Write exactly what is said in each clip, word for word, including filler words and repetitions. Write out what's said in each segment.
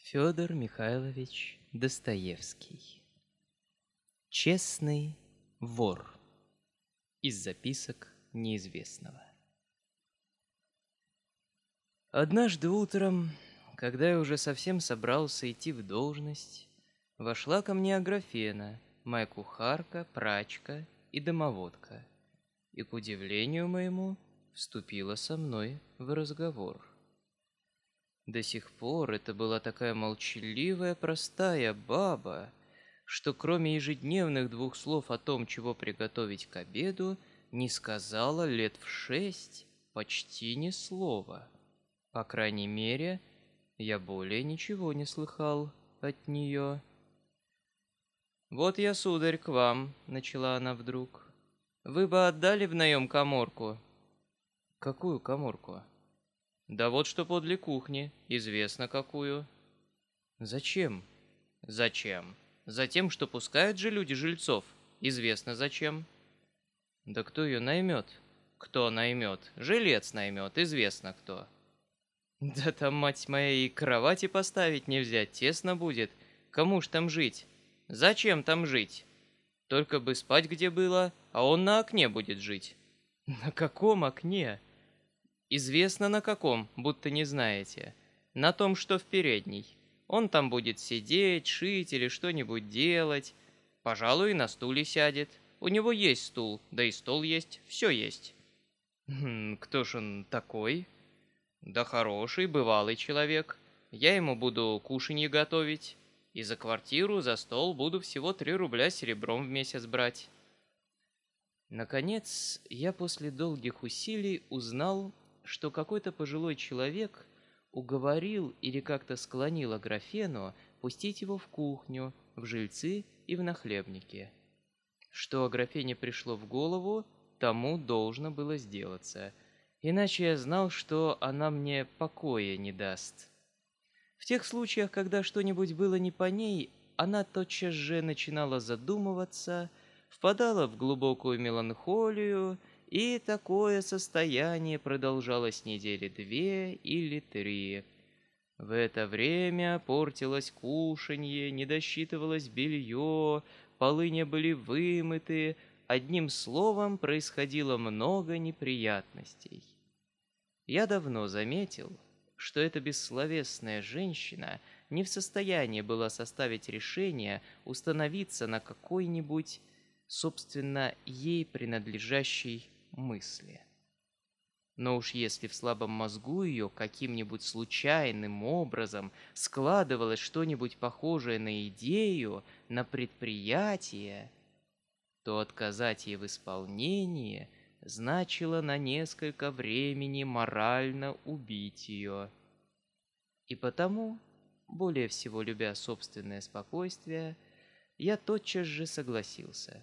Федор Михайлович Достоевский. Честный вор. Из записок неизвестного. Однажды утром, когда я уже совсем собрался идти в должность, вошла ко мне Аграфена, моя кухарка, прачка и домоводка, и, к удивлению моему, вступила со мной в разговор. До сих пор это была такая молчаливая, простая баба, что кроме ежедневных двух слов о том, чего приготовить к обеду, не сказала лет в шесть почти ни слова. По крайней мере, я более ничего не слыхал от нее. «Вот я, сударь, к вам», — начала она вдруг. «Вы бы отдали в наем каморку?» «Какую каморку?» «Да вот что подле кухни, известно какую». «Зачем?» «Зачем? Затем, что пускают же люди жильцов, известно зачем». «Да кто ее наймет?» «Кто наймет? Жилец наймет, известно кто». «Да там, мать моя, и кровати поставить нельзя, тесно будет. Кому ж там жить? Зачем там жить? Только бы спать где было, а он на окне будет жить». «На каком окне?» «Известно на каком, будто не знаете. На том, что в передней. Он там будет сидеть, шить или что-нибудь делать. Пожалуй, и на стуле сядет. У него есть стул, да и стол есть, все есть». «Хм, кто ж он такой?» «Да хороший, бывалый человек. Я ему буду кушанье готовить. И за квартиру, за стол буду всего три рубля серебром в месяц брать». Наконец, я после долгих усилий узнал, что какой-то пожилой человек уговорил или как-то склонил Аграфену пустить его в кухню, в жильцы и в нахлебники. Что Аграфене пришло в голову, тому должно было сделаться, иначе я знал, что она мне покоя не даст. В тех случаях, когда что-нибудь было не по ней, она тотчас же начинала задумываться, впадала в глубокую меланхолию, и такое состояние продолжалось недели две или три. В это время портилось кушанье, не досчитывалось белье, полы не были вымыты, одним словом, происходило много неприятностей. Я давно заметил, что эта бессловесная женщина не в состоянии была составить решение установиться на какой-нибудь, собственно, ей принадлежащей мысли. Но уж если в слабом мозгу ее каким-нибудь случайным образом складывалось что-нибудь похожее на идею, на предприятие, то отказать ей в исполнении значило на несколько времени морально убить ее. И потому, более всего любя собственное спокойствие, я тотчас же согласился.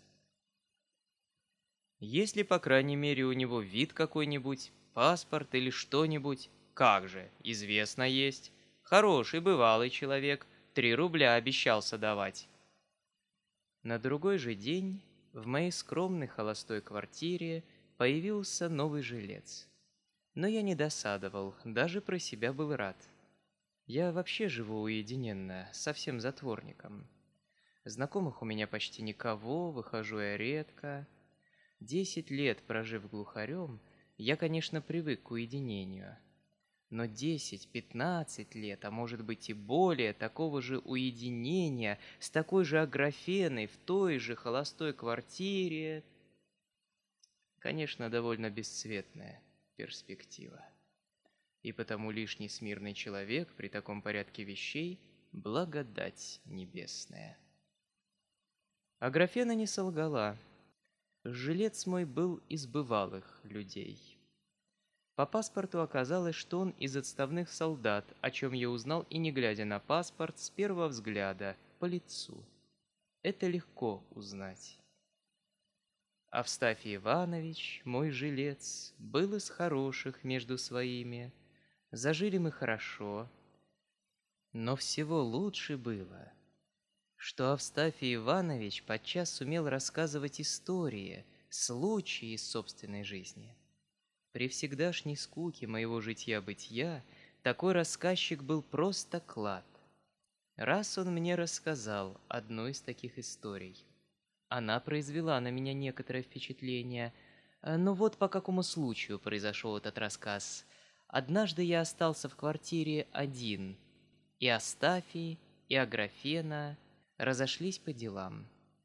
Если, по крайней мере, у него вид какой-нибудь, паспорт или что-нибудь, как же, известно есть. Хороший, бывалый человек, три рубля обещался давать. На другой же день в моей скромной холостой квартире появился новый жилец. Но я не досадовал, даже про себя был рад. Я вообще живу уединенно, совсем затворником. Знакомых у меня почти никого, выхожу я редко. Десять лет прожив глухарем, я, конечно, привык к уединению. Но десять-пятнадцать лет, а может быть и более, такого же уединения с такой же Аграфеной в той же холостой квартире, конечно, довольно бесцветная перспектива. И потому лишний смирный человек при таком порядке вещей — благодать небесная. Аграфена не солгала. Жилец мой был из бывалых людей. По паспорту оказалось, что он из отставных солдат, о чем я узнал и не глядя на паспорт с первого взгляда, по лицу. Это легко узнать. Австафий Иванович, мой жилец, был из хороших между своими. Зажили мы хорошо. Но всего лучше было, что Австафий Иванович подчас сумел рассказывать истории, случаи из собственной жизни. При всегдашней скуке моего житья-бытия такой рассказчик был просто клад. Раз он мне рассказал одну из таких историй. Она произвела на меня некоторое впечатление. Э, Но вот по какому случаю произошел этот рассказ. Однажды я остался в квартире один, и Астафий, и Аграфена разошлись по делам.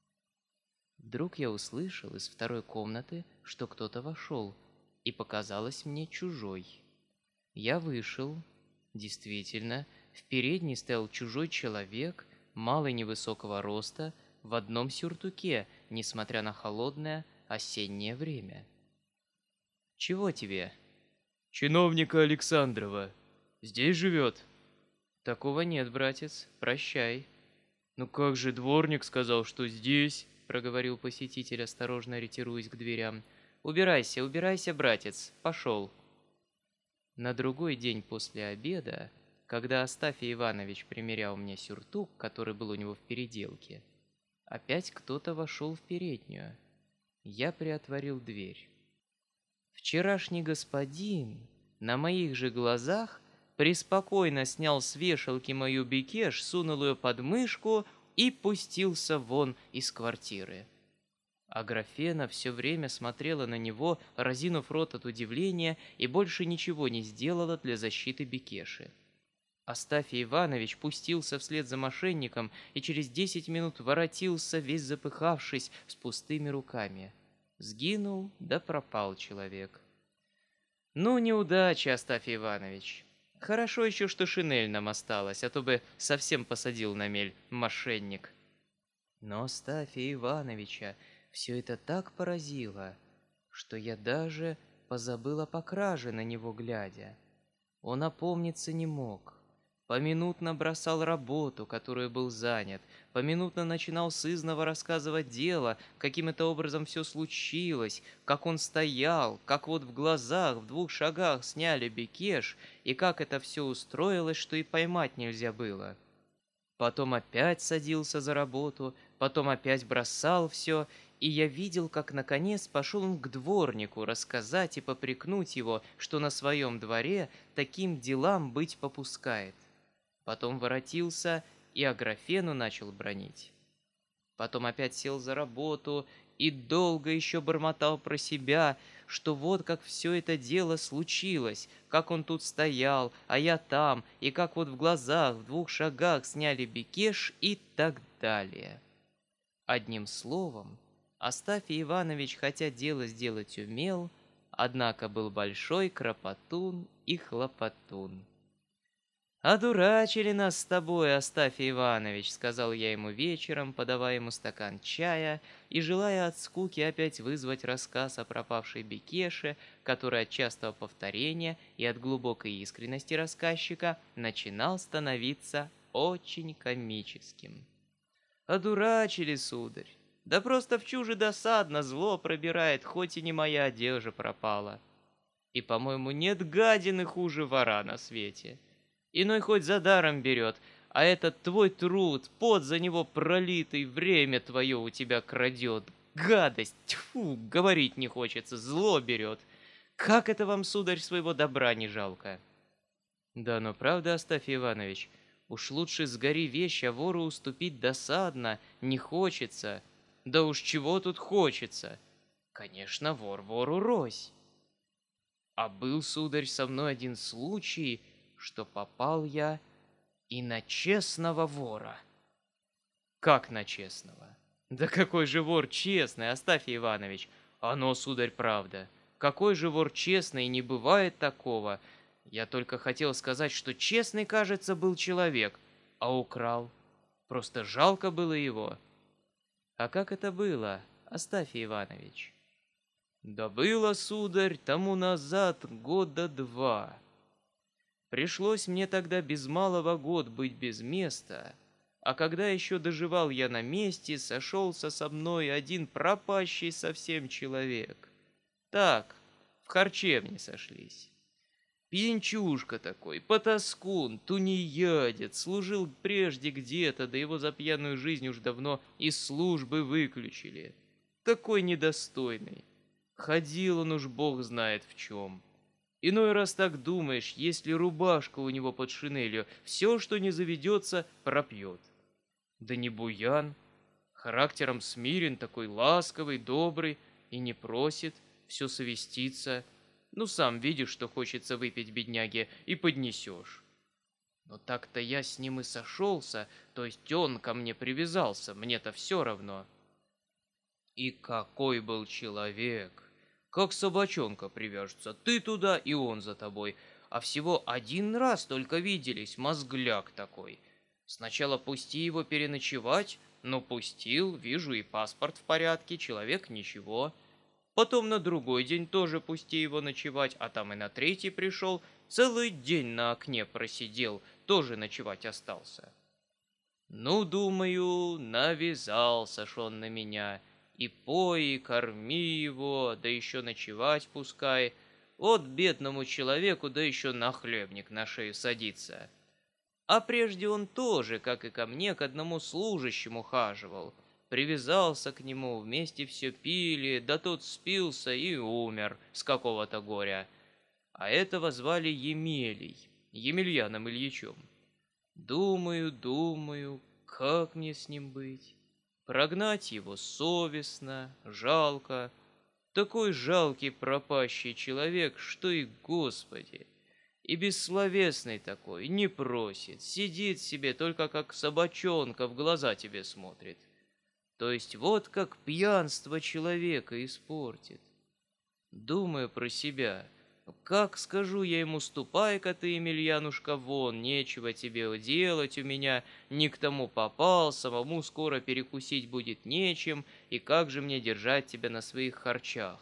Вдруг я услышал из второй комнаты, что кто-то вошел, и показалось мне чужой. Я вышел. Действительно, в передней стоял чужой человек, малый невысокого роста, в одном сюртуке, несмотря на холодное осеннее время. «Чего тебе?» «Чиновника Александрова. Здесь живет?» «Такого нет, братец. Прощай». «Ну как же, дворник сказал, что здесь?» — проговорил посетитель, осторожно ретируясь к дверям. «Убирайся, убирайся, братец. Пошел». На другой день после обеда, когда Астафий Иванович примерял мне сюртук, который был у него в переделке, опять кто-то вошел в переднюю. Я приотворил дверь. Вчерашний господин на моих же глазах преспокойно снял с вешалки мою бекеш, сунул ее под мышку и пустился вон из квартиры. Аграфена все время смотрела на него, разинув рот от удивления, и больше ничего не сделала для защиты бекеши. Астафий Иванович пустился вслед за мошенником и через десять минут воротился, весь запыхавшись, с пустыми руками. Сгинул, да пропал человек. Ну, неудача, Астафий Иванович. Хорошо еще, что шинель нам осталась, а то бы совсем посадил на мель мошенник. Но Астафия Ивановича все это так поразило, что я даже позабыл о покраже на него глядя. Он опомниться не мог. Поминутно бросал работу, которую был занят, поминутно начинал сызнова рассказывать дело, каким это образом все случилось, как он стоял, как вот в глазах в двух шагах сняли бекеш, и как это все устроилось, что и поймать нельзя было. Потом опять садился за работу, потом опять бросал все, и я видел, как наконец пошел он к дворнику рассказать и попрекнуть его, что на своем дворе таким делам быть попускает. Потом воротился и Аграфену начал бранить. Потом опять сел за работу и долго еще бормотал про себя, что вот как все это дело случилось, как он тут стоял, а я там, и как вот в глазах в двух шагах сняли бекеш и так далее. Одним словом, Астафий Иванович, хотя дело сделать умел, однако был большой кропотун и хлопотун. «Одурачили нас с тобой, Астафий Иванович», — сказал я ему вечером, подавая ему стакан чая и желая от скуки опять вызвать рассказ о пропавшей бекеше, который от частого повторения и от глубокой искренности рассказчика начинал становиться очень комическим. «Одурачили, сударь. Да просто в чуже досадно, зло пробирает, хоть и не моя одежда пропала. И, по-моему, нет гадины хуже вора на свете. Иной хоть за даром берет, а этот твой труд, пот за него пролитый, время твое у тебя крадет. Гадость, тьфу, говорить не хочется, зло берет. Как это вам, сударь, своего добра не жалко?» «Да, но правда, Астафий Иванович, уж лучше сгори вещь, а вору уступить досадно, не хочется». «Да уж чего тут хочется? Конечно, вор вору рось. А был, сударь, со мной один случай, что попал я и на честного вора». «Как на честного? Да какой же вор честный, Астафий Иванович? Оно, сударь, правда. Какой же вор честный, не бывает такого. Я только хотел сказать, что честный, кажется, был человек, а украл. Просто жалко было его». «А как это было, Астафий Иванович?» «Да было, сударь, тому назад года два. Пришлось мне тогда без малого год быть без места, а когда еще доживал я на месте, сошелся со мной один пропащий совсем человек. Так, в харчевне сошлись. Пьянчушка такой, потаскун, тунеядец, служил прежде где-то, да его за пьяную жизнь уж давно из службы выключили. Такой недостойный. Ходил он уж бог знает в чем. Иной раз так думаешь, если рубашка у него под шинелью, все, что не заведется, пропьет. Да не буян, характером смирен, такой ласковый, добрый, и не просит, все совестится. Ну, сам видишь, что хочется выпить бедняге, и поднесешь. Но так-то я с ним и сошелся, то есть он ко мне привязался, мне-то все равно. И какой был человек! Как собачонка привяжется, ты туда и он за тобой. А всего один раз только виделись, мозгляк такой. Сначала пусти его переночевать, но пустил, вижу, и паспорт в порядке, человек ничего. Потом на другой день тоже пусти его ночевать, а там и на третий пришел, целый день на окне просидел, тоже ночевать остался. Ну, думаю, навязался ж он на меня. И пой, и корми его, да еще ночевать пускай. Вот бедному человеку, да еще нахлебник на шею садится. А прежде он тоже, как и ко мне, к одному служащему хаживал. Привязался к нему, вместе все пили, да тот спился и умер с какого-то горя. А этого звали Емелий, Емельяном Ильичем. Думаю, думаю, как мне с ним быть? Прогнать его совестно, жалко. Такой жалкий пропащий человек, что и Господи. И бессловесный такой, не просит, сидит себе только как собачонка в глаза тебе смотрит. То есть вот как пьянство человека испортит. Думаю про себя. Как скажу я ему: ступай-ка ты, Емельянушка, вон, нечего тебе делать у меня, не к тому попал, самому скоро перекусить будет нечем, и как же мне держать тебя на своих харчах?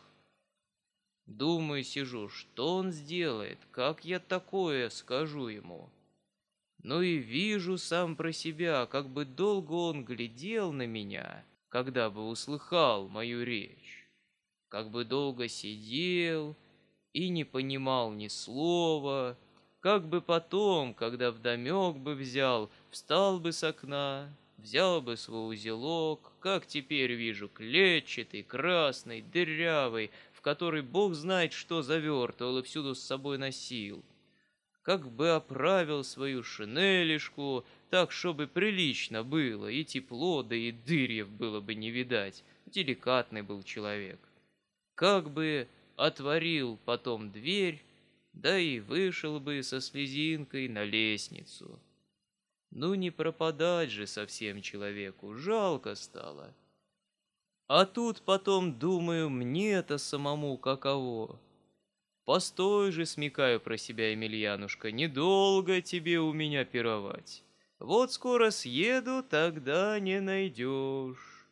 Думаю, сижу, что он сделает, как я такое скажу ему? Ну и вижу сам про себя, как бы долго он глядел на меня, когда бы услыхал мою речь, как бы долго сидел и не понимал ни слова, как бы потом, когда вдомек бы взял, встал бы с окна, взял бы свой узелок, как теперь вижу, клетчатый, красный, дырявый, в который бог знает что завертывал и всюду с собой носил. Как бы оправил свою шинелишку, так, чтобы прилично было, и тепло, да и дырьев было бы не видать. Деликатный был человек. Как бы отворил потом дверь, да и вышел бы со слезинкой на лестницу. Ну не пропадать же совсем человеку, жалко стало. А тут потом думаю, мне-то самому каково. Постой же, смекаю про себя, Емельянушка, недолго тебе у меня пировать. Вот скоро съеду, тогда не найдешь.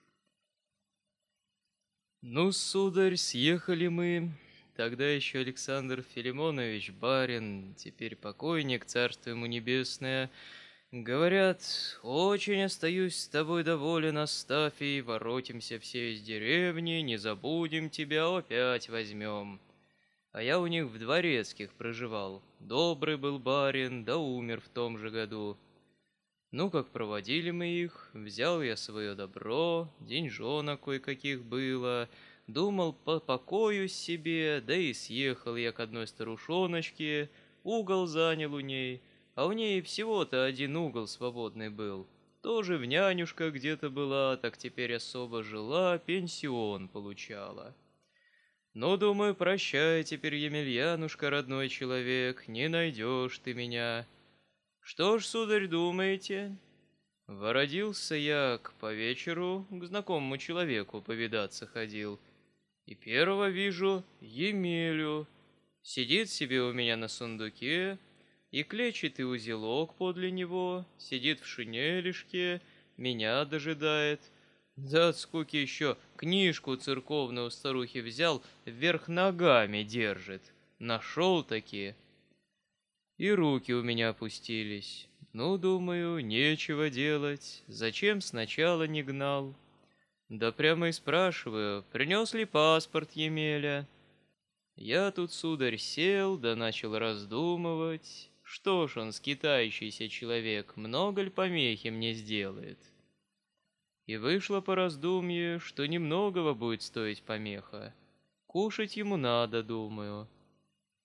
Ну, сударь, съехали мы. Тогда еще Александр Филимонович, барин, теперь покойник, царство ему небесное. Говорят, очень остаюсь с тобой доволен, Астафий, воротимся все из деревни, не забудем тебя, опять возьмем. А я у них в Дворецких проживал. Добрый был барин, да умер в том же году. Ну, как проводили мы их, взял я свое добро, деньжонок кое-каких было, думал, попокоюсь себе, да и съехал я к одной старушоночке, угол занял у ней, а у ней всего-то один угол свободный был. Тоже в нянюшка где-то была, так теперь особо жила, пенсион получала. Но, думаю, прощай теперь, Емельянушка, родной человек, не найдешь ты меня. Что ж, сударь, думаете? Вородился я к по вечеру, к знакомому человеку повидаться ходил. И первого вижу Емелю. Сидит себе у меня на сундуке, и клетчатый узелок подле него, сидит в шинелишке, меня дожидает. Да от скуки еще книжку церковную у старухи взял, вверх ногами держит. Нашел таки. И руки у меня опустились. Ну, думаю, нечего делать. Зачем сначала не гнал? Да прямо и спрашиваю, принес ли паспорт Емеля? Я тут, сударь, сел, да начал раздумывать. Что ж он, скитающийся человек, много ли помехи мне сделает? И вышло по раздумье, что немногого будет стоить помеха. Кушать ему надо, думаю.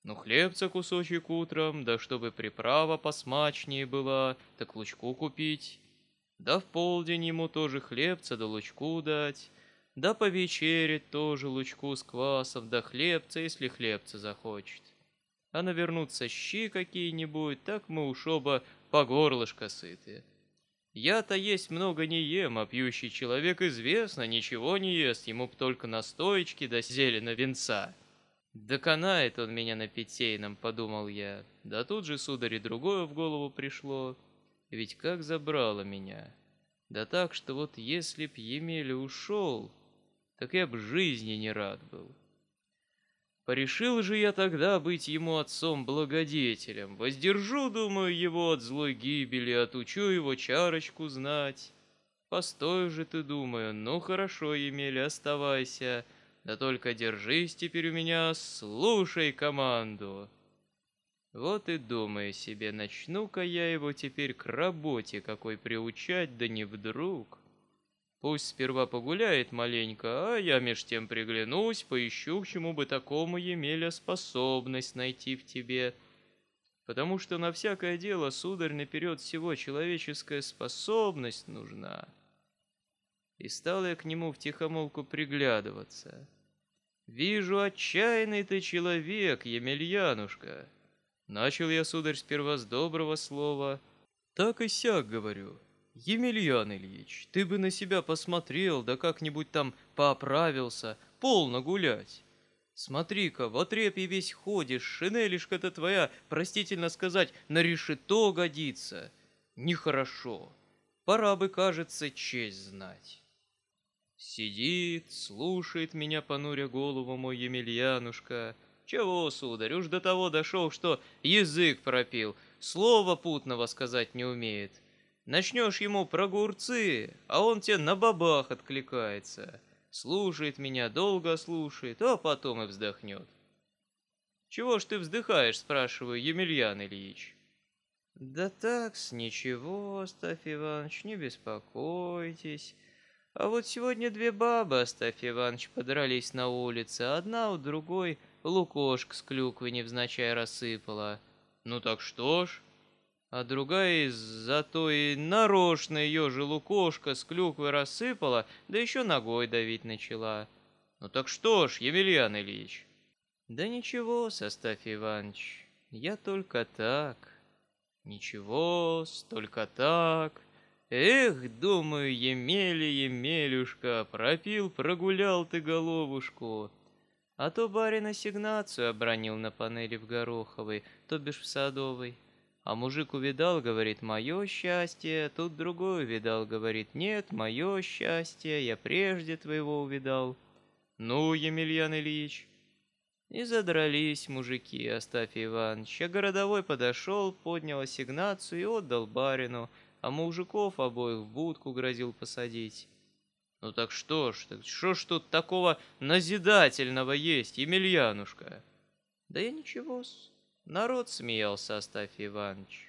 Ну, хлебца кусочек утром, да чтобы приправа посмачнее была, так лучку купить. Да в полдень ему тоже хлебца да лучку дать. Да повечерить тоже лучку с квасом, да хлебца, если хлебца захочет. А навернуться щи какие-нибудь, так мы уж оба по горлышко сыты. Я-то есть много не ем, а пьющий человек известно, ничего не ест, ему б только настоечки да зелено венца. Доконает он меня на питейном, подумал я. Да тут же, сударь, и другое в голову пришло. Ведь как забрало меня. Да так, что вот если б Емеля ушел, так я б жизни не рад был. Порешил же я тогда быть ему отцом-благодетелем. Воздержу, думаю, его от злой гибели, отучу его чарочку знать. Постой же ты, думаю, ну хорошо, Емеля, оставайся. Да только держись теперь у меня, слушай команду. Вот и думаю себе, начну-ка я его теперь к работе какой приучать, да не вдруг. Пусть сперва погуляет маленько, а я меж тем приглянусь, поищу, к чему бы такому, Емеля, способность найти в тебе. Потому что на всякое дело, сударь, наперед всего человеческая способность нужна. И стал я к нему втихомолку приглядываться. Вижу, отчаянный ты человек, Емельянушка. Начал я, сударь, сперва с доброго слова. Так и сяк говорю. Емельян Ильич, ты бы на себя посмотрел, да как-нибудь там пооправился, полно гулять. Смотри-ка, в отрепье весь ходишь, шинелишка-то твоя, простительно сказать, на решето годится. Нехорошо. Пора бы, кажется, честь знать. Сидит, слушает меня, понуря голову, мой Емельянушка. Чего, сударь, уж до того дошел, что язык пропил, слова путного сказать не умеет. Начнешь ему про огурцы, а он тебе на бабах откликается. Слушает меня, долго слушает, а потом и вздохнет. «Чего ж ты вздыхаешь?» — спрашиваю, Емельян Ильич. «Да так-с, ничего, Астафий Иванович, не беспокойтесь. А вот сегодня две бабы, Астафий Иванович, подрались на улице, одна у другой лукошко с клюквой невзначай рассыпала. Ну так что ж? А другая зато и нарочно ее же лукошко с клюквой рассыпала, да еще ногой давить начала. Ну так что ж, Емельян Ильич? Да ничего, Астафий Иванович, я только так. Ничего, только так. Эх, думаю, Емеля, Емелюшка, пропил, прогулял ты головушку. А то барин ассигнацию обронил на панели в Гороховой, то бишь в Садовой. А мужик увидал, говорит, мое счастье, тут другой увидал, говорит, нет, мое счастье, я прежде твоего увидал. Ну, Емельян Ильич. И задрались мужики, Астафий Иванович, а городовой подошел, поднял ассигнацию и отдал барину, а мужиков обоих в будку грозил посадить. Ну так что ж, так что ж тут такого назидательного есть, Емельянушка? Да я ничего-с. Народ смеялся, Астафий Иванович.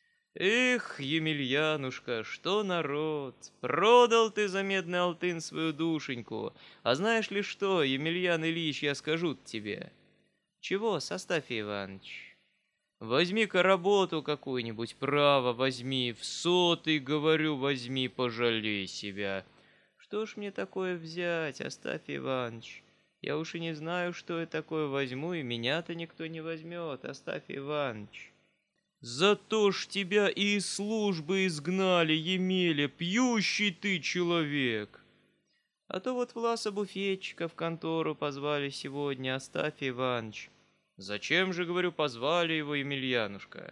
Эх, Емельянушка, что народ! Продал ты за медный алтын свою душеньку. А знаешь ли что, Емельян Ильич, я скажу тебе. Чего, Астафий Иванович? Возьми-ка работу какую-нибудь, право возьми, в сотый, говорю, возьми, пожалей себя. Что ж мне такое взять, Астафий Иванович? Я уж и не знаю, что я такое возьму, и меня-то никто не возьмет, Астафий Иванович. Зато ж тебя и из службы изгнали, Емеля, пьющий ты человек. А то вот Власа буфетчика в контору позвали сегодня, Астафий Иванович. Зачем же, говорю, позвали его, Емельянушка?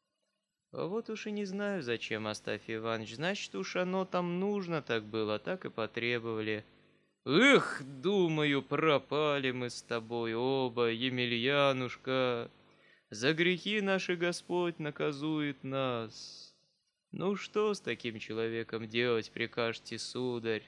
А вот уж и не знаю, зачем, Астафий Иванович. Значит, уж оно там нужно так было, так и потребовали. Эх, думаю, пропали мы с тобой оба, Емельянушка. За грехи наши Господь наказует нас. Ну что с таким человеком делать, прикажете, сударь?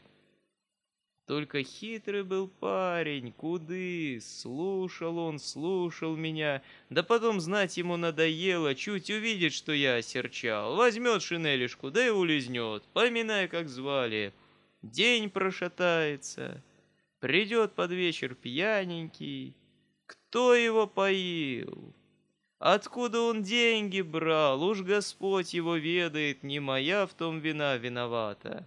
Только хитрый был парень, куды, слушал он, слушал меня, да потом знать ему надоело, чуть увидит, что я осерчал, возьмет шинелишку, да и улизнет, поминая, как звали. День прошатается, придет под вечер пьяненький, Кто его поил? Откуда он деньги брал? Уж Господь его ведает, не моя в том вина виновата.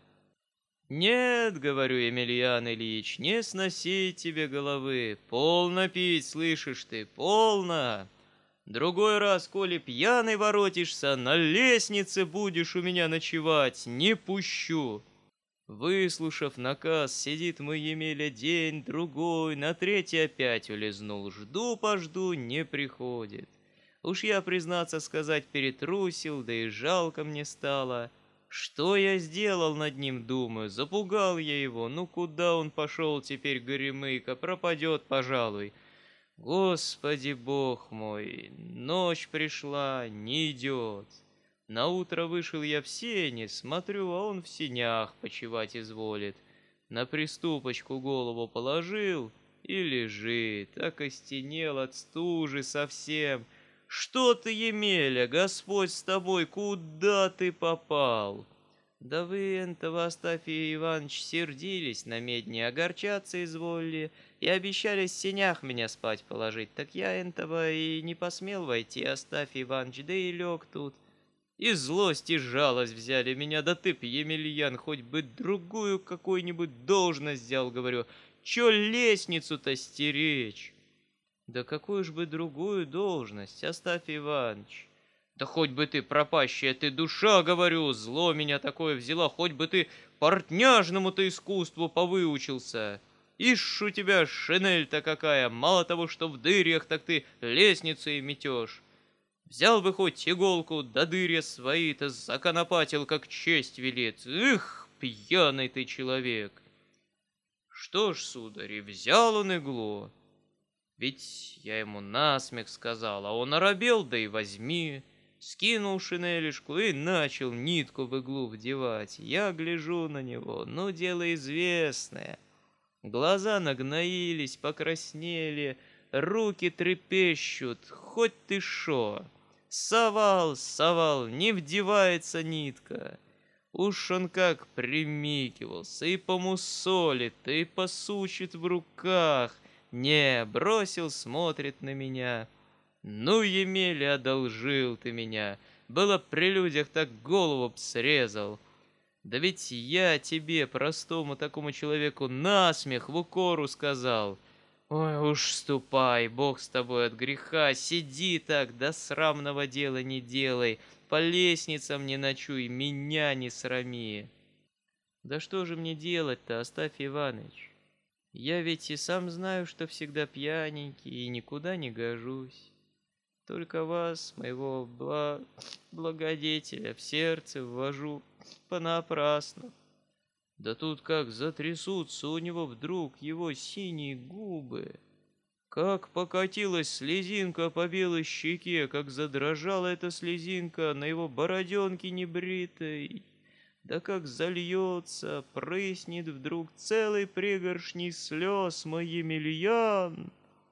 Нет, говорю, Емельян Ильич, не сносить тебе головы. Полно пить, слышишь ты, полно. Другой раз, коли пьяный воротишься, на лестнице будешь у меня ночевать, не пущу. Выслушав наказ, сидит мой Емеля день, другой, на третий опять улизнул. Жду-пожду, не приходит. Уж я, признаться сказать, перетрусил, да и жалко мне стало. Что я сделал над ним, думаю, запугал я его. Ну куда он пошел теперь, горемыка, пропадет, пожалуй. Господи Бог мой, ночь пришла, не идет. Наутро вышел я в сени, смотрю, а он в сенях почивать изволит. На приступочку голову положил и лежит, окостенел от стужи совсем. Что ты, Емеля, Господь с тобой, куда ты попал? Да вы, энтого, Астафий Иванович, сердились на медне, огорчаться изволили и обещали в сенях меня спать положить. Так я, энтого, и не посмел войти, Астафий Иванович, да и лег тут. И злость, и жалость взяли меня, да ты б, Емельян, хоть бы другую какую-нибудь должность взял, говорю. Чё лестницу-то стеречь? Да какую ж бы другую должность, Астафий Иванович? Да хоть бы ты, пропащая ты душа, говорю, зло меня такое взяла, хоть бы ты портняжному-то искусству повыучился. Ишь у тебя шинель-то какая, мало того, что в дырях, так ты лестницу и метешь. Взял бы хоть иголку, да дыря свои-то законопатил, как честь велит. Эх, пьяный ты человек! Что ж, сударь, и взял он иглу. Ведь я ему насмех сказал, а он оробел, да и возьми. Скинул шинелишку и начал нитку в иглу вдевать. Я гляжу на него, ну, дело известное. Глаза нагноились, покраснели, руки трепещут, хоть ты шо. Совал, совал, не вдевается нитка. Уж он как примикивался, и помусолит, и посучит в руках. Не, бросил, смотрит на меня. Ну, Емеля, одолжил ты меня. Было при людях, так голову б срезал. Да ведь я тебе, простому такому человеку, насмех в укору сказал. Ой, уж ступай, Бог с тобой от греха, сиди так, да срамного дела не делай, по лестницам не ночуй, меня не срами. Да что же мне делать-то, Астафий Иванович? Я ведь и сам знаю, что всегда пьяненький и никуда не гожусь. Только вас, моего бла... благодетеля, в сердце ввожу понапрасну. Да тут как затрясутся у него вдруг его синие губы. Как покатилась слезинка по белой щеке, как задрожала эта слезинка на его бороденке небритой. Да как зальется, прыснет вдруг целой пригоршней слез мой Емельян.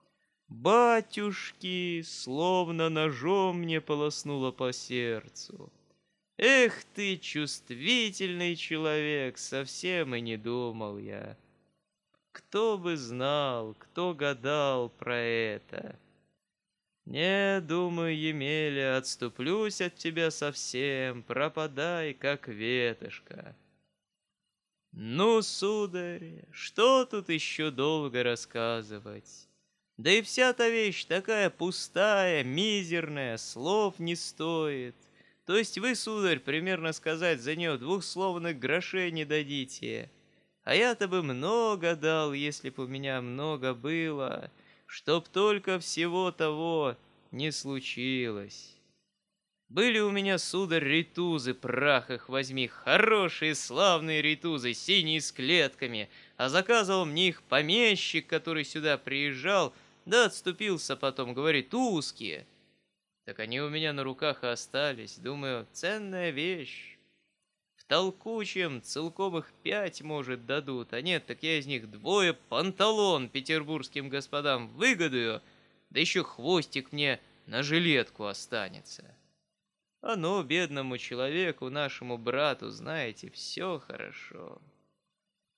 Батюшки, словно ножом мне полоснуло по сердцу. Эх ты, чувствительный человек, совсем и не думал я. Кто бы знал, кто гадал про это? Не, думаю, Емеля, отступлюсь от тебя совсем, пропадай, как ветошка. Ну, сударь, что тут еще долго рассказывать? Да и вся та вещь такая пустая, мизерная, слов не стоит. То есть вы, сударь, примерно сказать за нее двухсловных грошей не дадите. А я-то бы много дал, если б у меня много было, чтоб только всего того не случилось. Были у меня, сударь, ритузы, прах их возьми, хорошие славные ритузы, синие с клетками, а заказывал мне их помещик, который сюда приезжал, да отступился потом, говорит, узкие. Так они у меня на руках и остались, думаю, ценная вещь. В толкучем целком их пять, может, дадут, а нет, так я из них двое панталон петербургским господам выгодую, да еще хвостик мне на жилетку останется. А ну, бедному человеку, нашему брату, знаете, все хорошо.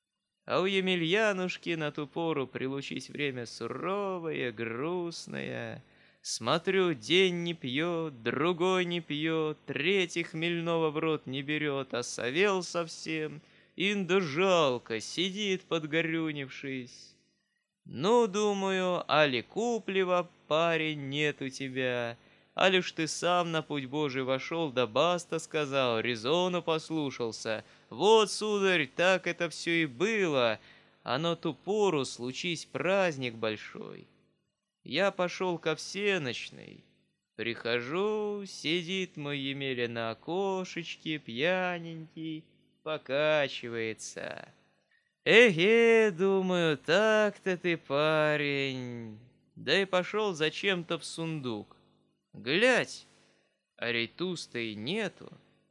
А у Емельянушки на ту пору прилучись время суровое, грустное. Смотрю, день не пьет, другой не пьет, третий хмельного в рот не берет, а совел совсем. Инда жалко, сидит подгорюнившись. Ну, думаю, али куплива, парень, нет у тебя, али уж ты сам на путь Божий вошел, да баста сказал, резону послушался. Вот, сударь, так это все и было, а на ту пору случись праздник большой. Я пошел ко всеночной. Прихожу, сидит мой Емеля на окошечке, пьяненький, покачивается. Эге, думаю, так-то ты, парень. Да и пошел зачем-то в сундук. Глядь, а рейтуз-то и нету.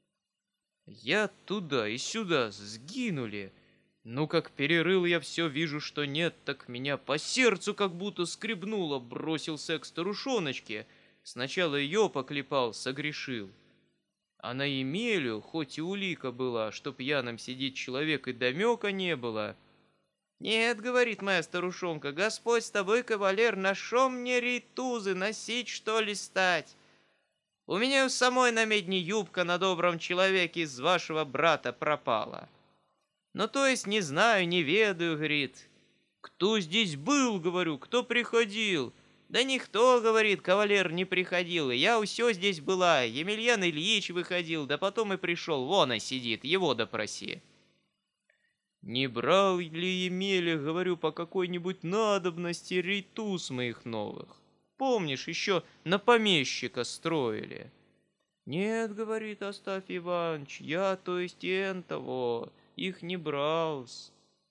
Я туда и сюда сгинули. Ну, как перерыл я все, вижу, что нет, так меня по сердцу как будто скребнуло, бросился к старушоночке. Сначала ее поклепал, согрешил. А на Емелю, хоть и улика была, что пьяным сидит человек и домека не было. «Нет, — говорит моя старушонка, — Господь с тобой, кавалер, на шо мне рейтузы носить, что ли, стать? У меня у самой на медне юбка на добром человеке из вашего брата пропала. Ну, то есть, не знаю, не ведаю, — говорит. Кто здесь был, — говорю, — кто приходил? Да никто, — говорит, — кавалер не приходил, и я усё здесь была. Емельян Ильич выходил, да потом и пришел, вон он сидит, его допроси. Не брал ли Емеля, говорю, по какой-нибудь надобности рейтуз моих новых? Помнишь, еще на помещика строили? Нет, — говорит Астафий Иванович, — я, то есть энтого, их не брал-с.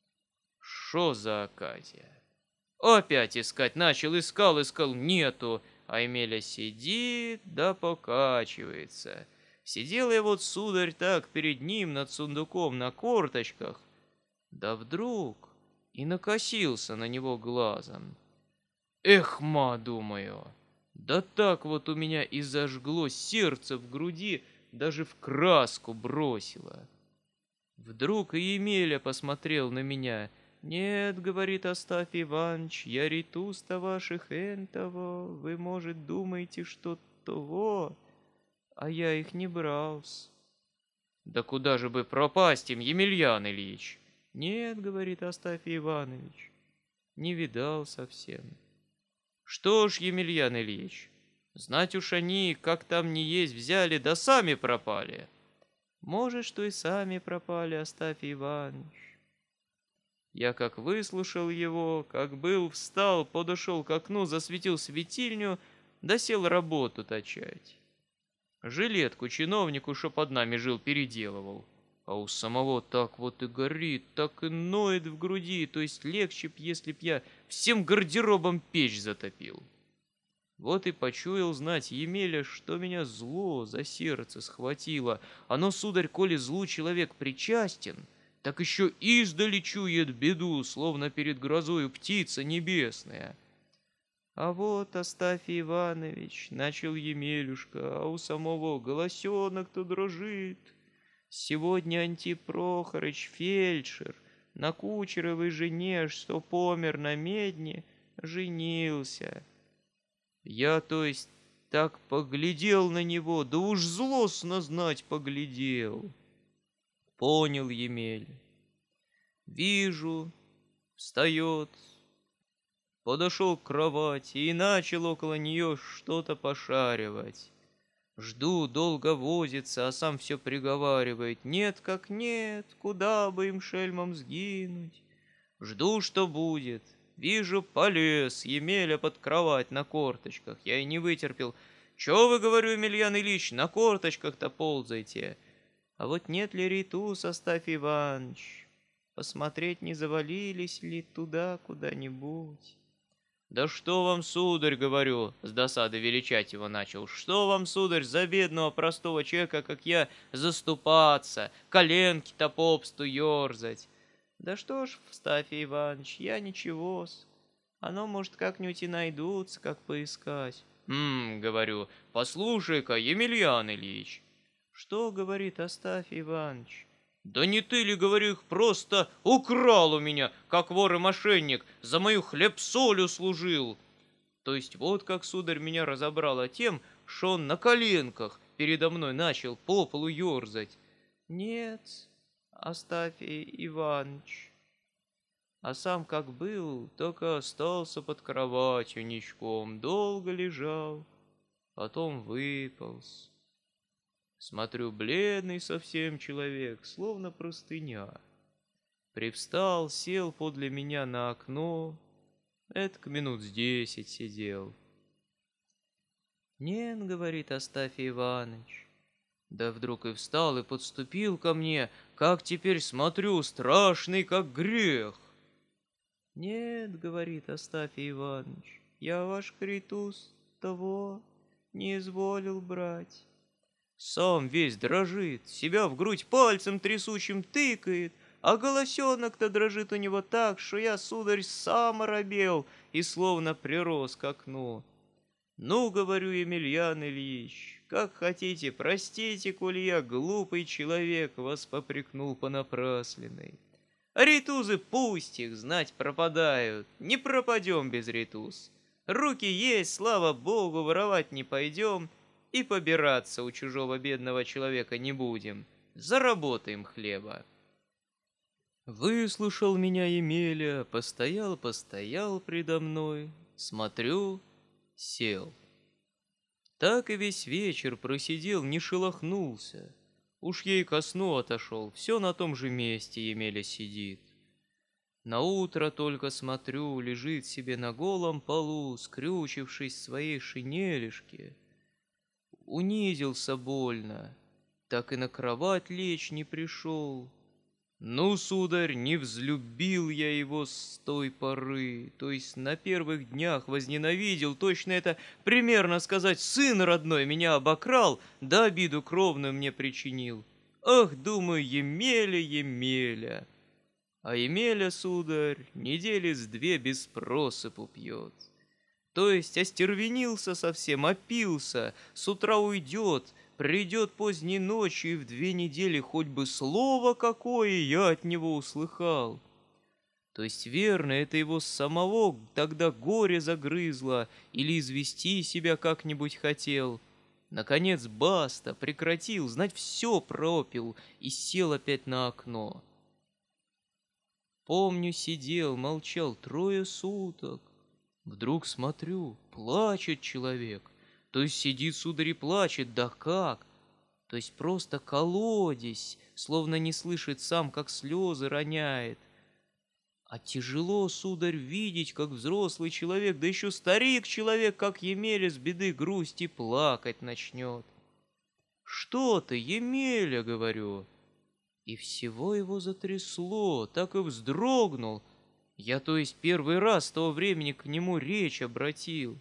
Шо за оказия? Опять искать начал, искал, искал, нету, а Емеля сидит да покачивается. Сидел я вот, сударь, так перед ним над сундуком на корточках, да вдруг и накосился на него глазом. Эх, ма, думаю, да так вот у меня и зажгло сердце в груди, даже в краску бросило. Вдруг и Емеля посмотрел на меня. «Нет, — говорит Астафий Иванович, — я рейтуз-то ваших энтого, вы, может, думаете, что того, а я их не брал-с». «Да куда же бы пропасть им, Емельян Ильич?» «Нет, — говорит Астафий Иванович, — не видал совсем». «Что ж, Емельян Ильич, знать уж они, как там не есть, взяли, да сами пропали». «Может, что и сами пропали, Астафий Иванович». Я как выслушал его, как был, встал, подошел к окну, засветил светильню, да сел работу точать. Жилетку чиновнику, что под нами жил, переделывал. А у самого так вот и горит, так и ноет в груди, то есть легче б, если б я всем гардеробом печь затопил. Вот и почуял знать Емеля, что меня зло за сердце схватило. Оно, сударь, коли злу человек причастен, так еще издали чует беду, словно перед грозою птица небесная. А вот, Астафий Иванович, — начал Емелюшка, — а у самого голосенок-то дрожит. Сегодня Антип Прохорыч, фельдшер, на кучеровой жене, что помер на медне, женился. Я, то есть, так поглядел на него, да уж злостно знать поглядел. Понял Емель. Вижу, встает, подошел к кровати и начал около нее что-то пошаривать. Жду, долго возится, а сам все приговаривает. Нет, как нет, куда бы им шельмом сгинуть. Жду, что будет. Вижу, полез Емеля под кровать на корточках. Я и не вытерпел. Че вы, говорю, Емельян Ильич, на корточках-то ползайте? А вот нет ли рейтуз, Астафий Иванович? Посмотреть, не завалились ли туда куда-нибудь? Да что вам, сударь, говорю, с досады величать его начал. Что вам, сударь, за бедного простого человека, как я, заступаться, коленки-то попсту ерзать? Да что ж, Астафий Иванович, я ничего-с. Оно, может, как-нибудь и найдутся, как поискать. Хм, говорю, послушай-ка, Емельян Ильич. Что, говорит Астафий Иванович? Да не ты ли, говорю, их просто украл у меня, как вор и мошенник, за мою хлеб-соль услужил? То есть вот как сударь меня разобрало тем, что он на коленках передо мной начал по полу ерзать. Нет, Астафий Иванович, а сам как был, только остался под кроватью ничком, долго лежал, потом выполз. Смотрю, бледный совсем человек, словно простыня. Привстал, сел подле меня на окно, этак минут с десять сидел. «Нет, — говорит Астафий Иванович». Да вдруг и встал и подступил ко мне, как теперь смотрю, страшный, как грех. «Нет, — говорит Астафий Иванович, — я ваш критус того не изволил брать». Сам весь дрожит, себя в грудь пальцем трясучим тыкает, а голосенок-то дрожит у него так, что я, сударь, сам оробел и словно прирос к окну. «Ну, — говорю, Емельян Ильич, — как хотите, простите, коли я, глупый человек, вас попрекнул понапрасленной. А ритузы пусть их, знать, пропадают, не пропадем без ритуз. Руки есть, слава богу, воровать не пойдем, и побираться у чужого бедного человека не будем, заработаем хлеба». Выслушал меня Емеля, постоял-постоял предо мной, смотрю, сел. Так и весь вечер просидел, не шелохнулся. Уж ей ко сну отошел, все на том же месте Емеля сидит. Наутро только смотрю, лежит себе на голом полу, скрючившись в своей шинелишке. Унизился больно, так и на кровать лечь не пришел. Ну, сударь, не взлюбил я его с той поры, то есть на первых днях возненавидел, точно это, примерно сказать, сын родной меня обокрал, да обиду кровную мне причинил. Ах, думаю, Емеля, Емеля. А Емеля, сударь, недели с две без просыпу пьет. То есть остервенился совсем, опился, с утра уйдет, придет поздней ночью, и в две недели хоть бы слово какое я от него услыхал. То есть верно, это его самого тогда горе загрызло или извести себя как-нибудь хотел. Наконец баста, прекратил, знать все пропил и сел опять на окно. Помню, сидел, молчал трое суток. Вдруг смотрю, плачет человек. То есть сидит, сударь, и плачет, да как? То есть просто колодец, словно не слышит сам, как слезы роняет. А тяжело, сударь, видеть, как взрослый человек, да еще старик человек, как Емеля, с беды грусти плакать начнет. «Что ты, Емеля?» — говорю. И всего его затрясло, так и вздрогнул. Я, то есть, первый раз с того времени к нему речь обратил.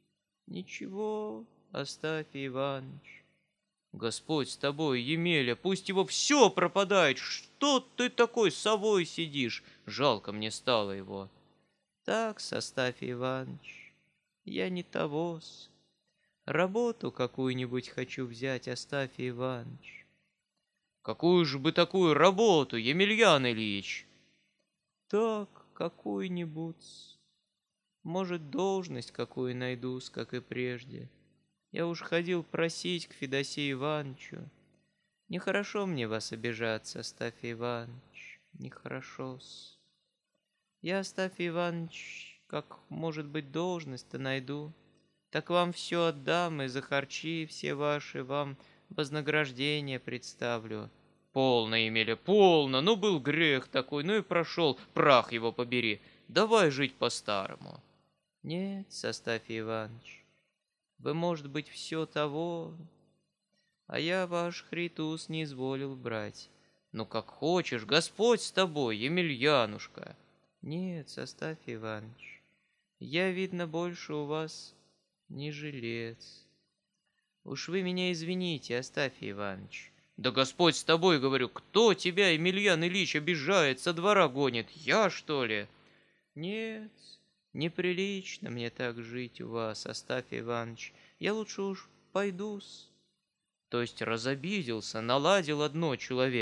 «Ничего, Астафий Иванович». «Господь с тобой, Емеля, пусть его все пропадает. Что ты такой совой сидишь?» Жалко мне стало его. «Так, Астафий Иванович, я не того-с. Работу какую-нибудь хочу взять, Астафий Иванович». «Какую же бы такую работу, Емельян Ильич?» «Так, какую-нибудь. Может, должность какую найдусь, как и прежде. Я уж ходил просить к Федосею Ивановичу. Нехорошо мне вас обижаться, Астафий Иванович, нехорошо-с. Я, Астафий Иванович, как, может быть, должность-то найду, так вам все отдам и за харчи все ваши вам вознаграждение представлю». «Полно, Емеля, полно, ну был грех такой, ну и прошел, прах его побери. Давай жить по-старому». «Нет, Астафий Иванович, вы, может быть, все того, а я ваш хритус не изволил брать». «Ну, как хочешь, Господь с тобой, Емельянушка». «Нет, Астафий Иванович, я, видно, больше у вас не жилец. Уж вы меня извините, Астафий Иванович». «Да Господь с тобой, говорю, кто тебя, Емельян Ильич, обижает, со двора гонит? Я, что ли?» «Нет, неприлично мне так жить у вас, Астафий Иванович. Я лучше уж пойду-с». То есть разобиделся, наладил одно человек.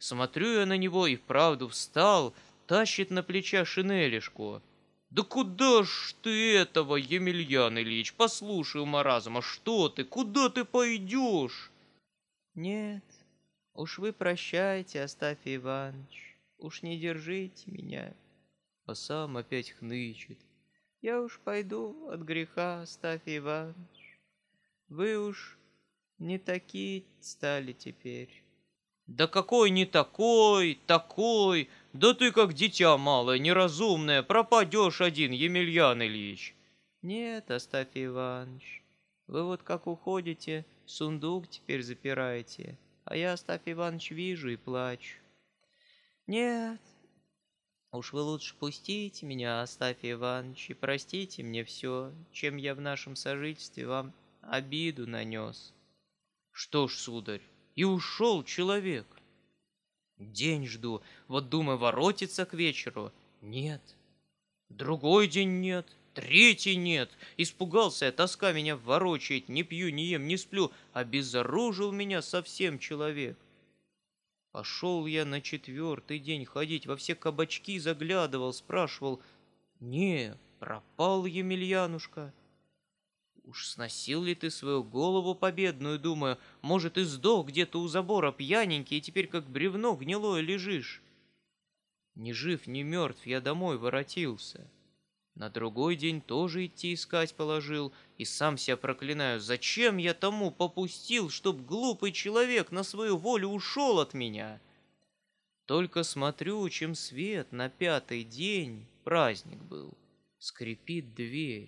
Смотрю я на него и вправду встал, тащит на плеча шинелишку. «Да куда ж ты этого, Емельян Ильич? Послушай, маразм, а что ты? Куда ты пойдешь?» «Нет, уж вы прощайте, Астафий Иванович, уж не держите меня». А сам опять хнычет. «Я уж пойду от греха, Астафий Иванович. Вы уж не такие стали теперь». «Да какой не такой, такой! Да ты как дитя малое, неразумное, пропадешь один, Емельян Ильич!» «Нет, Астафий Иванович, вы вот как уходите, сундук теперь запираете, а я, Астафий Иванович, вижу и плачу. Нет, уж вы лучше пустите меня, Астафий Иванович, и простите мне все, чем я в нашем сожительстве вам обиду нанес». «Что ж, сударь, и ушел человек. День жду, вот думаю, воротится к вечеру. Нет. Другой день нет, третий нет. Испугался я, тоска меня ворочает, не пью, не ем, не сплю. Обезоружил меня совсем человек. Пошел я на четвертый день ходить, во все кабачки заглядывал, спрашивал. Не, пропал Емельянушка. Уж сносил ли ты свою голову победную, думаю, может, и сдох где-то у забора пьяненький, и теперь как бревно гнилое лежишь. Ни жив, ни мертв я домой воротился. На другой день тоже идти искать положил, и сам себя проклинаю, зачем я тому попустил, чтоб глупый человек на свою волю ушел от меня. Только смотрю, чем свет на пятый день, праздник был, скрипит дверь.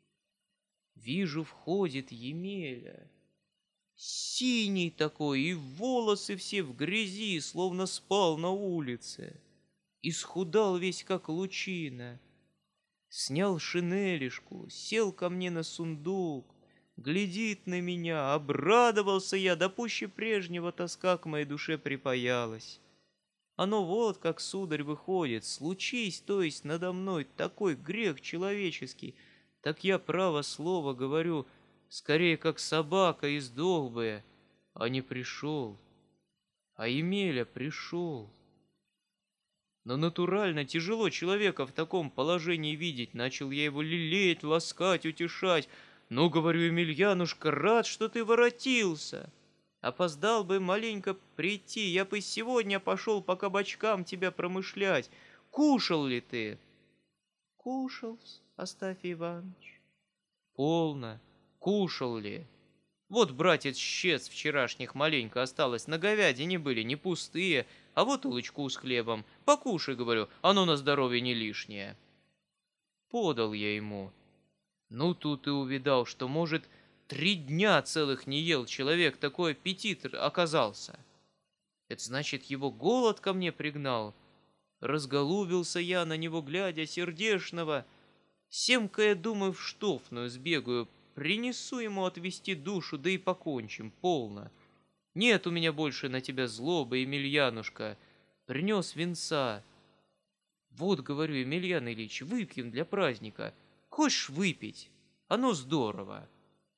Вижу, входит Емеля. Синий такой, и волосы все в грязи, словно спал на улице. Исхудал весь, как лучина. Снял шинелишку, сел ко мне на сундук, глядит на меня, обрадовался я, да пуще прежнего тоска к моей душе припаялась. Оно вот как, сударь, выходит, случись, то есть надо мной такой грех человеческий, так я, право слово говорю, скорее как собака и сдох бы, а не пришел. А Емеля пришел. Но натурально тяжело человека в таком положении видеть. Начал я его лелеять, ласкать, утешать. Ну, говорю, Емельянушка, рад, что ты воротился. Опоздал бы маленько прийти, я бы сегодня пошел по кабачкам тебя промышлять. Кушал ли ты? Кушал, Астафий Иванович. Полно. Кушал ли? Вот, братец, щец вчерашних маленько осталось, на говядине были не пустые, а вот улочку с хлебом. Покушай, говорю, оно на здоровье не лишнее. Подал я ему. Ну, тут и увидал, что, может, три дня целых не ел человек, такой аппетит оказался. Это значит, его голод ко мне пригнал. Разголубился я на него, глядя, сердешного. Семка, я думаю, в штофную сбегаю, принесу ему отвести душу, да и покончим, полно. Нет у меня больше на тебя злобы, Емельянушка. Принес винца. Вот, говорю, Емельян Ильич, выпьем для праздника. Хочешь выпить? Оно здорово.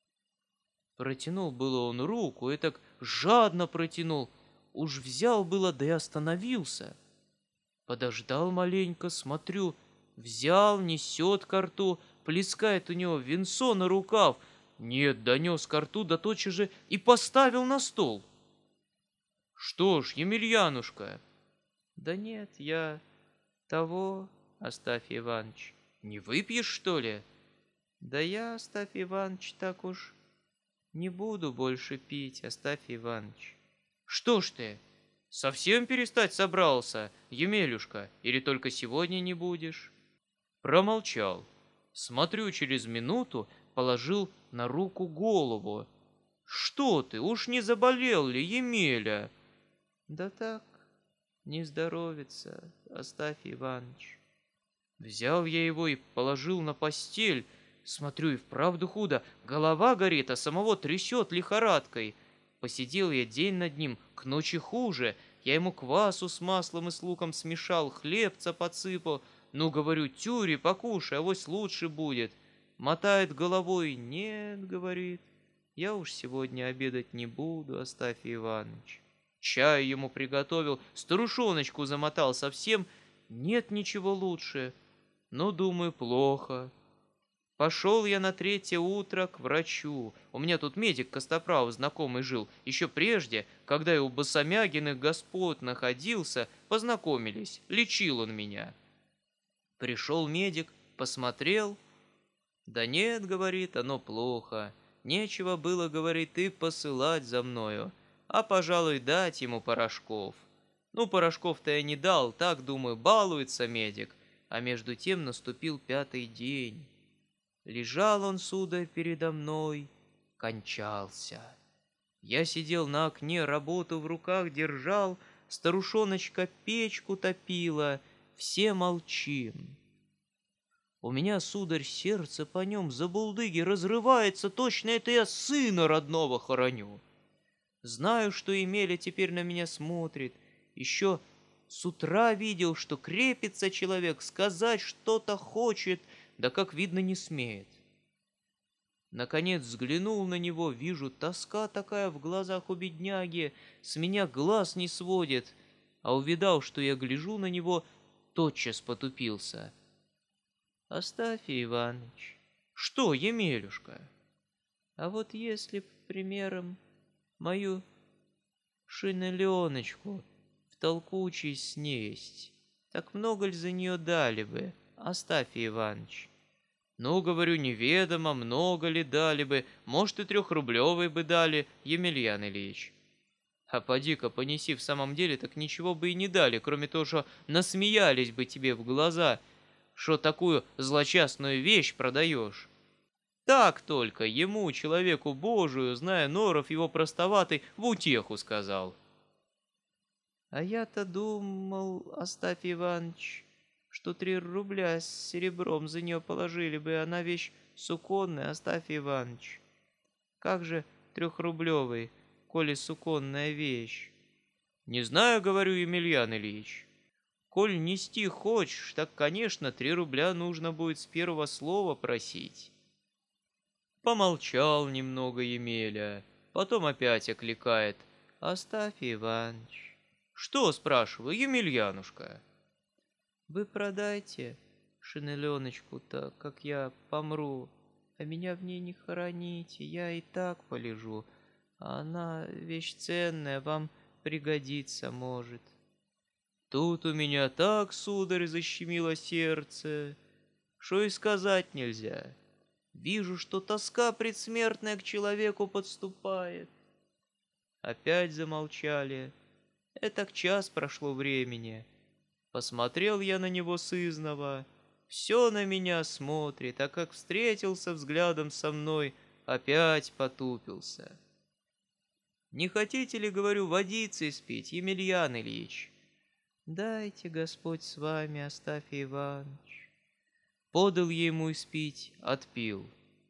Протянул было он руку, и так жадно протянул. Уж взял было, да и остановился. Подождал маленько, смотрю, взял, несет ко рту, плескает у него винцо на рукав. Нет, донес ко рту, да тотчас же и поставил на стол. Что ж, Емельянушка? Да нет, я того, Астафий Иванович. Не выпьешь, что ли? Да я, Астафий Иванович, так уж не буду больше пить, Астафий Иванович. Что ж ты, совсем перестать собрался, Емелюшка, или только сегодня не будешь? Промолчал. Смотрю, через минуту положил на руку голову. Что ты, уж не заболел ли, Емеля? Да так, не здоровится, Астафий Иванович. Взял я его и положил на постель. Смотрю, и вправду худо. Голова горит, а самого трясет лихорадкой. Посидел я день над ним, к ночи хуже. Я ему квасу с маслом и с луком смешал, хлебца подсыпал. Ну, говорю, тюри, покушай, авось лучше будет. Мотает головой. Нет, говорит, я уж сегодня обедать не буду, Астафий Иванович. Чаю ему приготовил, старушоночку замотал совсем. Нет ничего лучше. Ну, думаю, плохо. Пошел я на третье утро к врачу. У меня тут медик Костоправ знакомый жил. Еще прежде, когда я у Босомягиных господ находился, познакомились. Лечил он меня. Пришел медик, посмотрел. Да нет, говорит, оно плохо. Нечего было, говорит, и посылать за мною, а, пожалуй, дать ему порошков. Ну, порошков-то я не дал, так, думаю, балуется медик. А между тем наступил пятый день. Лежал он, сударь, передо мной, кончался. Я сидел на окне, работу в руках держал, старушоночка печку топила, все молчим. У меня, сударь, сердце по нем за булдыги разрывается, точно это я сына родного хороню. Знаю, что Емеля теперь на меня смотрит. Еще с утра видел, что крепится человек, сказать что-то хочет, да, как видно, не смеет. Наконец взглянул на него, вижу, тоска такая в глазах у бедняги, с меня глаз не сводит, а увидал, что я гляжу на него, тотчас потупился. Астафий Иваныч. Что, Емелюшка? А вот если, примером, мою шинеленочку в толкучей снесть, так много ли за нее дали бы, Астафий Иваныч? Ну, говорю, неведомо, много ли дали бы, может, и трехрублевый бы дали, Емельян Ильич. А поди-ка, понеси в самом деле, так ничего бы и не дали, кроме того, что насмеялись бы тебе в глаза, что такую злочастную вещь продаешь. Так только ему, человеку Божию, зная норов его простоватый, в утеху сказал. А я-то думал, Астафий Иваныч, что три рубля с серебром за нее положили бы, она вещь суконная, Астафий Иваныч. Как же трехрублевый, коли суконная вещь? Не знаю, говорю, Емельян Ильич. Коль нести хочешь, так, конечно, три рубля нужно будет с первого слова просить. Помолчал немного Емеля, потом опять окликает. Астафий Иваныч. Что, спрашиваю, Емельянушка? Вы продайте шинеленочку-то, как я помру, а меня в ней не хороните, я и так полежу, а она вещь ценная, вам пригодится может. Тут у меня так, сударь, защемило сердце, что и сказать нельзя. Вижу, что тоска предсмертная к человеку подступает. Опять замолчали. Этак час прошло времени. Посмотрел я на него сызнова. Все на меня смотрит, а как встретился взглядом со мной, опять потупился. Не хотите ли, говорю, водицы испить, Емельян Ильич? Дайте, Господь с вами, Астафий Иваныч. Подал ему испить, отпил.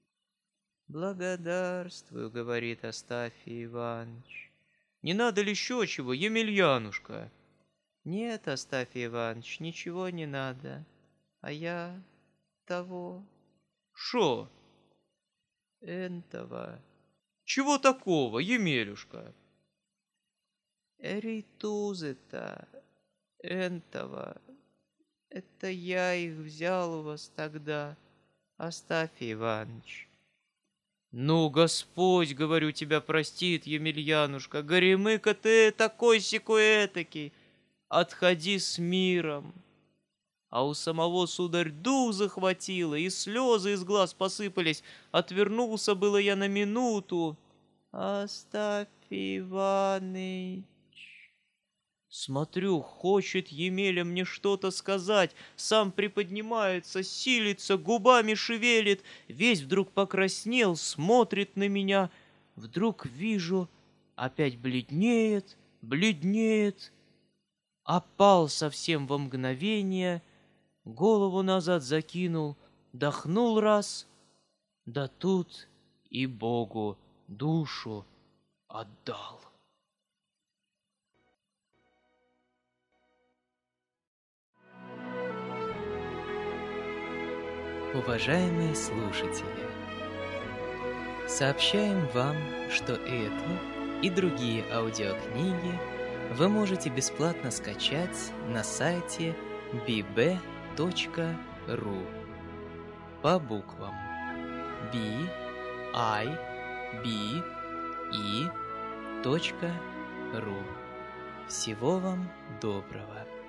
Благодарствую, говорит Астафий Иваныч. Не надо ли еще чего, Емельянушка? Нет, Астафий Иваныч, ничего не надо. А я того. Шо? Энтова. Чего такого, Емелюшка? Рейтузы-то, энтова. Это я их взял у вас тогда, Астафий Иваныч. Ну, Господь, говорю, тебя простит, Емельянушка, горемыка ты такой-сякой этакий. Отходи с миром. А у самого, сударь, дух захватило, и слезы из глаз посыпались. Отвернулся было я на минуту. Астафий Иваныч. Смотрю, хочет Емеля мне что-то сказать, сам приподнимается, силится, губами шевелит, весь вдруг покраснел, смотрит на меня. Вдруг вижу, опять бледнеет, бледнеет, опал совсем во мгновение, голову назад закинул, дохнул раз, да тут и Богу душу отдал. Уважаемые слушатели, сообщаем вам, что эту и другие аудиокниги вы можете бесплатно скачать на сайте би би точка ру по буквам би ай би и точка ру. Всего вам доброго!